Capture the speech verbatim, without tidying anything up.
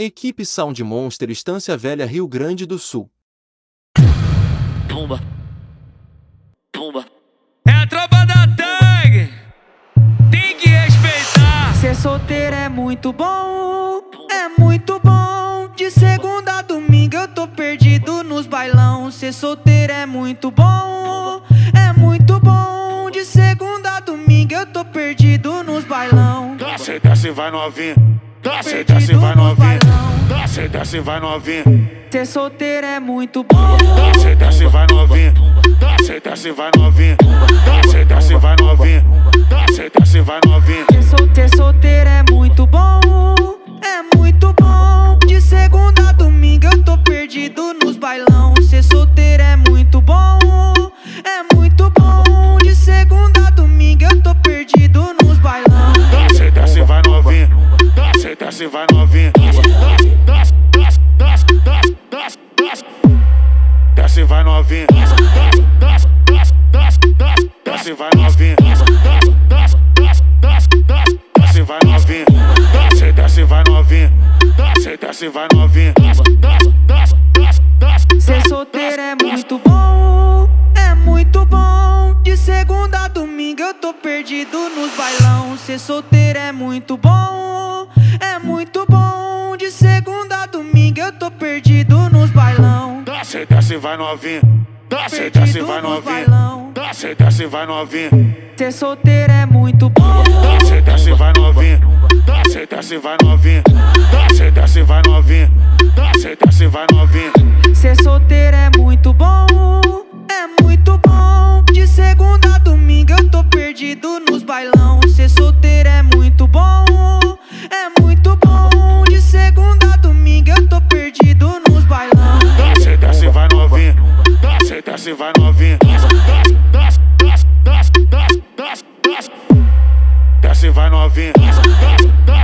Equipe Sound Monster, Estância Velha, Rio Grande do Sul. Pumba. Pumba. É a tropa da tag. Tem que respeitar. Ser solteiro é muito bom, é muito bom. De segunda a domingo eu tô perdido nos bailão. Ser solteiro é muito bom, é muito bom. De segunda a domingo eu tô perdido nos bailão. Desce, desce, vai novinha. Desce, desce, vai novinha. Desce, desce, vai novinha. Ser solteiro é muito bom. Desce, desce, vai novinha. Desce, desce, vai novinha. Desce, desce, vai novinha. Desce, desce, vai novinha. Ser sol- ser solteiro é muito bom, é muito bom. De segunda a domingo eu tô perdido nos bailão. Ser solteiro é muito bom, é muito bom. De segunda a domingo eu tô perdido nos bailão. Desce, desce, vai novinha. Desce, desce, vai novinha. Desce, desce, desce, desce, desce, desce, desce. Desce, vai novinha. Desce, desce, desce, desce, desce, desce, vai novinha. Desce, desce, desce, desce, desce, desce, vai novinha. Desce, desce, vai novinha. Desce, desce, vai novinha. Desce, desce, desce, desce. Ser solteiro é muito bom, é muito bom. De segunda a domingo eu tô perdido nos bailão. Ser solteiro é muito bom, é muito bom. De segunda a domingo eu tô perdido nos bailão. Desce, desce, vai novinha. Desce, desce, vai novinha. Desce, desce, vai novinha. Ser solteiro é muito bom. Desce, desce, vai novinha. Desce, desce, vai novinha. Desce, desce, vai novinha. Desce, desce, vai novinha. Ser solteiro é muito bom, é muito bom. De segunda a domingo eu tô perdido nos bailão. Ser solteiro é muito bom, é muito bom. De segunda a domingo eu tô perdido nos bailão. Desce, desce, vai novinha. Desce, desce, vai novinha. Desce, desce, desce, desce, desce, desce, desce. Desce, vai novinha. Desce, desce, desce.